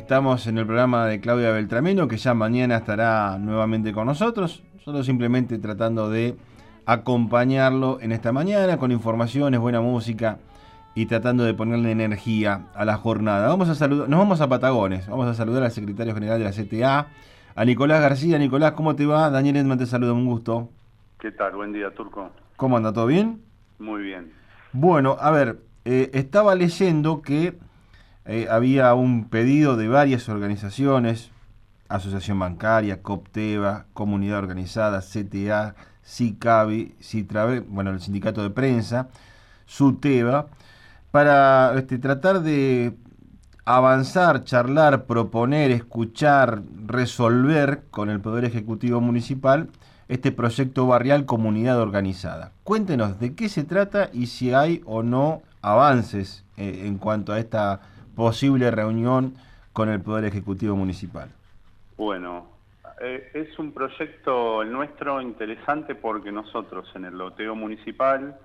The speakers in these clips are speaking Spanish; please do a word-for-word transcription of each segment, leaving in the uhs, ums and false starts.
estamos en el programa de Claudia Beltramino, que ya mañana estará nuevamente con nosotros. Solo simplemente tratando de acompañarlo en esta mañana con informaciones, buena música y tratando de ponerle energía a la jornada. Vamos a saludar, nos vamos a Patagones, vamos a saludar al secretario general de la C T A, a Nicolás García. Nicolás, ¿cómo te va? Daniel Edman te saluda, un gusto. ¿Qué tal? Buen día, Turco. ¿Cómo anda? ¿Todo bien? Muy bien. Bueno, a ver, eh, estaba leyendo que eh, había un pedido de varias organizaciones, Asociación Bancaria, COPTEVA, Comunidad Organizada, C T A, SICABI, CITRAVE, bueno, el Sindicato de Prensa, SUTEBA, para este, tratar de avanzar, charlar, proponer, escuchar, resolver con el Poder Ejecutivo Municipal este proyecto barrial Comunidad Organizada. Cuéntenos de qué se trata y si hay o no avances eh, en cuanto a esta posible reunión con el Poder Ejecutivo Municipal. Bueno, eh, es un proyecto el nuestro interesante porque nosotros en el loteo municipal,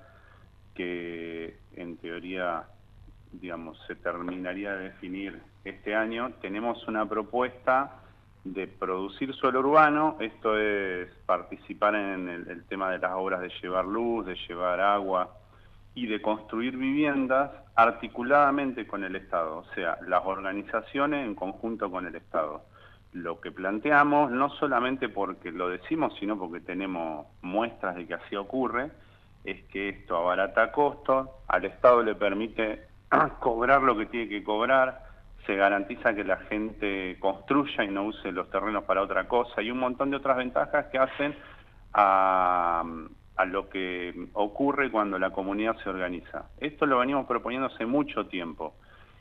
que en teoría, digamos, se terminaría de definir este año, tenemos una propuesta de producir suelo urbano. Esto es participar en el, el tema de las obras de llevar luz, de llevar agua y de construir viviendas articuladamente con el Estado, o sea, las organizaciones en conjunto con el Estado. Lo que planteamos, no solamente porque lo decimos, sino porque tenemos muestras de que así ocurre, es que esto abarata costos, al Estado le permite cobrar lo que tiene que cobrar, se garantiza que la gente construya y no use los terrenos para otra cosa, y un montón de otras ventajas que hacen a, a lo que ocurre cuando la comunidad se organiza. Esto lo venimos proponiendo hace mucho tiempo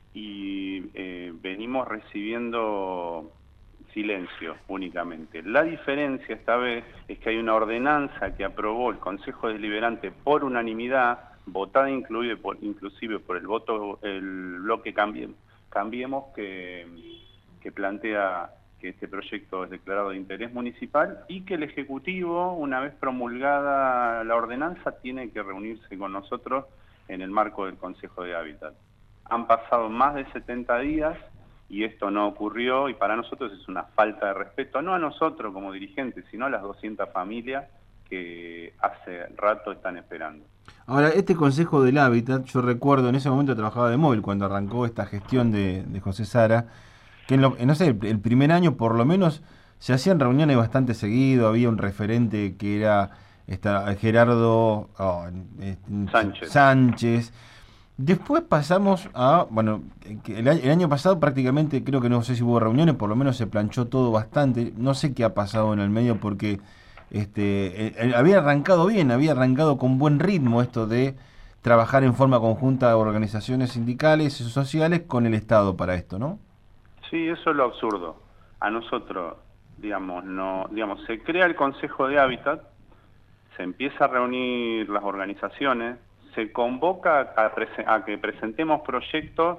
y eh, venimos recibiendo silencio únicamente. La diferencia esta vez es que hay una ordenanza que aprobó el Consejo Deliberante por unanimidad, votada inclusive por, inclusive por el voto, el bloque Cambiemos, Cambiemos que, que plantea que este proyecto es declarado de interés municipal y que el Ejecutivo, una vez promulgada la ordenanza, tiene que reunirse con nosotros en el marco del Consejo de Hábitat. Han pasado más de setenta días y esto no ocurrió, y para nosotros es una falta de respeto, no a nosotros como dirigentes, sino a las doscientas familias que hace rato están esperando. Ahora, este Consejo del Hábitat, yo recuerdo, en ese momento trabajaba de móvil cuando arrancó esta gestión de, de José Sara, que en lo, no sé, el, el primer año por lo menos se hacían reuniones bastante seguido, había un referente que era esta, Gerardo oh, Sánchez. Sánchez. Después pasamos a, bueno, el, el año pasado prácticamente creo que no sé si hubo reuniones, por lo menos se planchó todo bastante, no sé qué ha pasado en el medio porque este eh, eh, había arrancado bien, había arrancado con buen ritmo esto de trabajar en forma conjunta organizaciones sindicales y sociales con el Estado para esto, ¿no? Sí, eso es lo absurdo. A nosotros, digamos, no, digamos, se crea el Consejo de Hábitat, se empieza a reunir las organizaciones, se convoca a, a que presentemos proyectos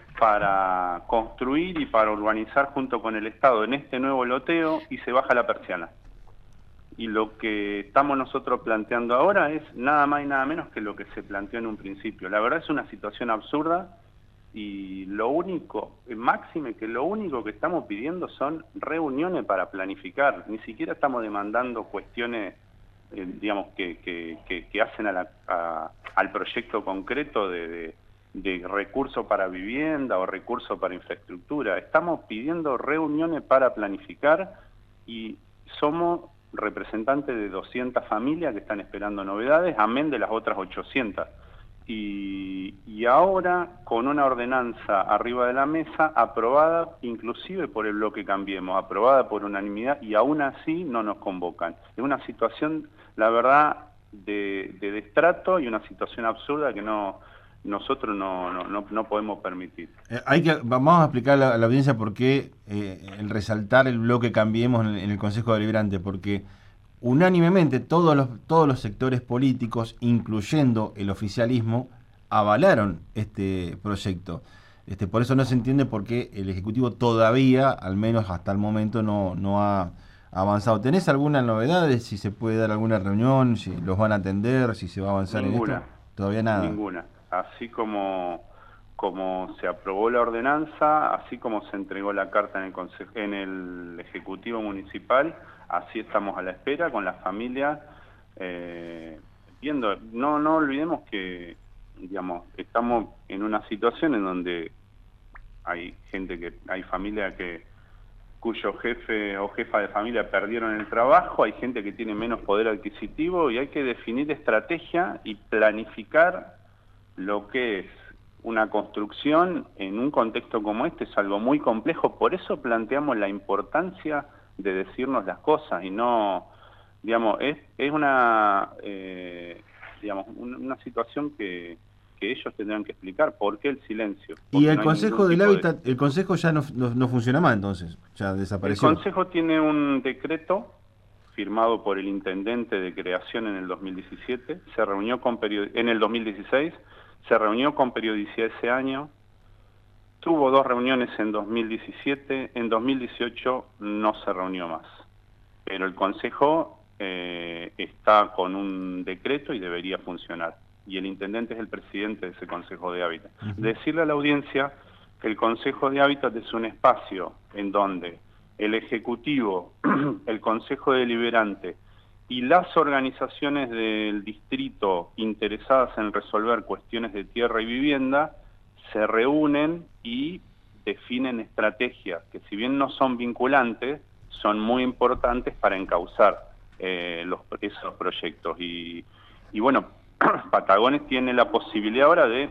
para construir y para urbanizar junto con el Estado en este nuevo loteo y se baja la persiana. Y lo que estamos nosotros planteando ahora es nada más y nada menos que lo que se planteó en un principio. La verdad es una situación absurda y lo único, máxime que lo único que estamos pidiendo son reuniones para planificar. Ni siquiera estamos demandando cuestiones Eh, digamos, que, que, que, que hacen a la, a, al proyecto concreto de, de, de recursos para vivienda o recursos para infraestructura. Estamos pidiendo reuniones para planificar y somos representantes de doscientas familias que están esperando novedades, amén de las otras ochocientas. Y, y ahora, con una ordenanza arriba de la mesa, aprobada inclusive por el bloque Cambiemos, aprobada por unanimidad, y aún así no nos convocan. Es una situación, la verdad, de, de destrato y una situación absurda que no nosotros no, no, no, no podemos permitir. Eh, hay que, vamos a explicar a la, a la audiencia por qué eh, el resaltar el bloque Cambiemos en el, en el Consejo Deliberante, porque unánimemente todos los, todos los sectores políticos, incluyendo el oficialismo, avalaron este proyecto. Este, por eso no se entiende por qué el Ejecutivo todavía, al menos hasta el momento, no, no ha avanzado. ¿Tenés alguna novedad de si se puede dar alguna reunión, si los van a atender, si se va a avanzar Ninguna, en esto? Todavía nada. ninguna. Así como como se aprobó la ordenanza, así como se entregó la carta en el, consejo, en el Ejecutivo Municipal, así estamos a la espera con la familia, eh, viendo, no, no olvidemos que, digamos, estamos en una situación en donde hay gente que, hay familia que, cuyo jefe o jefa de familia perdieron el trabajo, hay gente que tiene menos poder adquisitivo y hay que definir estrategia y planificar lo que es una construcción en un contexto como este. Es algo muy complejo, por eso planteamos la importancia de decirnos las cosas y no, digamos, es, es una, eh, digamos, una situación que, que ellos tendrán que explicar por qué el silencio. Y el no Consejo del Hábitat, de... el Consejo ya no, no, no funciona más entonces, ya desapareció. El Consejo tiene un decreto firmado por el Intendente de Creación en el dos mil diecisiete, se reunió con period... en el dos mil dieciséis, se reunió con periodicidad ese año, tuvo dos reuniones en dos mil diecisiete, en dos mil dieciocho no se reunió más. Pero el Consejo eh, está con un decreto y debería funcionar. Y el Intendente es el presidente de ese Consejo de Hábitat. Uh-huh. Decirle a la audiencia que el Consejo de Hábitat es un espacio en donde el Ejecutivo, el Consejo Deliberante y las organizaciones del distrito interesadas en resolver cuestiones de tierra y vivienda se reúnen y definen estrategias que, si bien no son vinculantes, son muy importantes para encauzar eh, los, esos proyectos. Y, y bueno, Patagones tiene la posibilidad ahora de,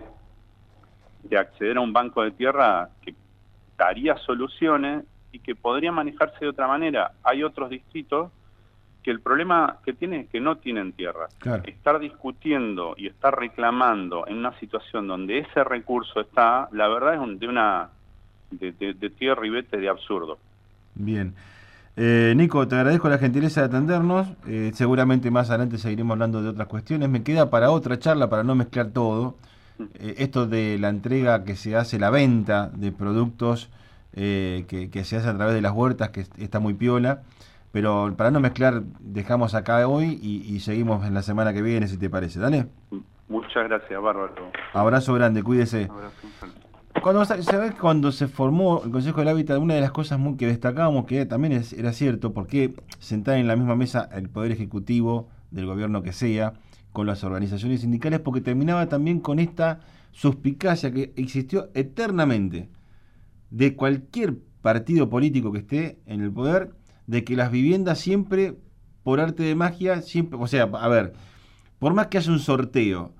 de acceder a un banco de tierra que daría soluciones y que podría manejarse de otra manera. Hay otros distritos que el problema que tienen es que no tienen tierra. Claro. Estar discutiendo y estar reclamando en una situación donde ese recurso está, la verdad es un, de una de, de, de tierra y vete de absurdo. Bien. Eh, Nico, te agradezco la gentileza de atendernos. Eh, seguramente más adelante seguiremos hablando de otras cuestiones. Me queda para otra charla, para no mezclar todo, eh, esto de la entrega que se hace, la venta de productos eh, que, que se hace a través de las huertas, que está muy piola. Pero para no mezclar, dejamos acá hoy y, y seguimos en la semana que viene, si te parece. ¿Dale? Muchas gracias, bárbaro. Abrazo grande, cuídese. Abrazo. Cuando, ¿sabes? Cuando se formó el Consejo del Hábitat, una de las cosas muy que destacábamos, que también es, era cierto, porque sentar en la misma mesa el Poder Ejecutivo del gobierno que sea, con las organizaciones sindicales, porque terminaba también con esta suspicacia que existió eternamente de cualquier partido político que esté en el poder, de que las viviendas siempre, por arte de magia, siempre, o sea, a ver, por más que haya un sorteo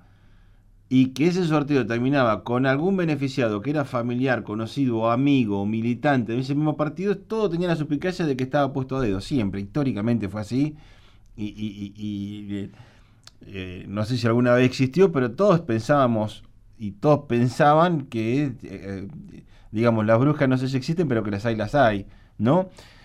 y que ese sorteo terminaba con algún beneficiado que era familiar, conocido, amigo, militante de ese mismo partido, todo tenía la suspicacia de que estaba puesto a dedo, siempre, históricamente fue así, y, y, y, y eh, no sé si alguna vez existió, pero todos pensábamos y todos pensaban que, eh, digamos, las brujas no sé si existen, pero que las hay, las hay, ¿no?